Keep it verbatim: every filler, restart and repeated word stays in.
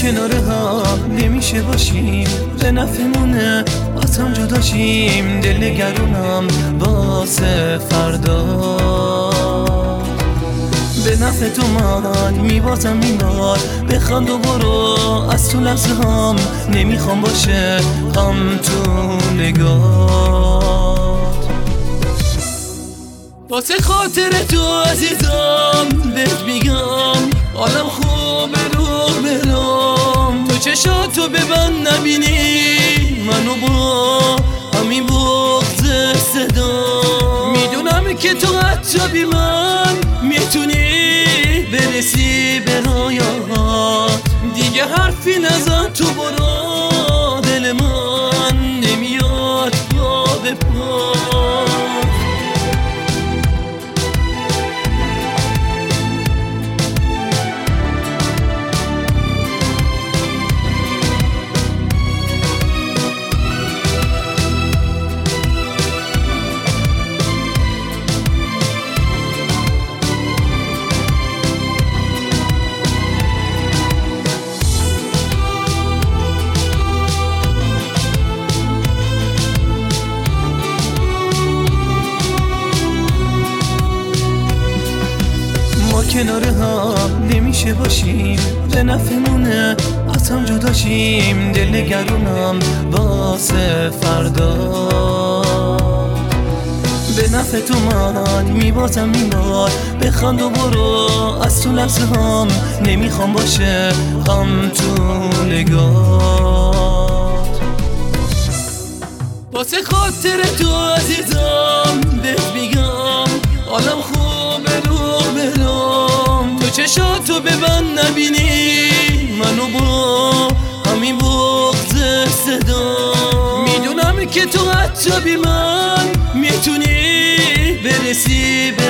کنار هم نمیشه باشیم، به نفعمونه از هم جداشیم. دل نگرونم واسه فردا، به نفع تو من میبازم این بار. بخند و برو از تو لحظه هم، نمیخوام باشه غم تو نگات. واسه خاطر تو عزیزم بهت میگم حالم خوبه رو برام. تو چشاتو ببند نبینی منو با همین بغض صدا. میدونم که تو حتی بی من میتونی برسی به رویات. دیگه حرفی نزن تو برو، دل من نمیاد پا به پا. کنار هم نمیشه باشیم، به نفعمونه از هم جداشیم. دل نگرونم واسه فردا، به نفع تو من میبازم این بار. بخند و برو از تو لحظه هم، نمیخوام باشه غم تو نگات. واسه خاطر تو عزیزم بهت میگم حالم خوبه رو برام. تو چشاتو ببند نبینی منو با همین بغض صدا. میدونم که تو حتی بی من میتونی برسی به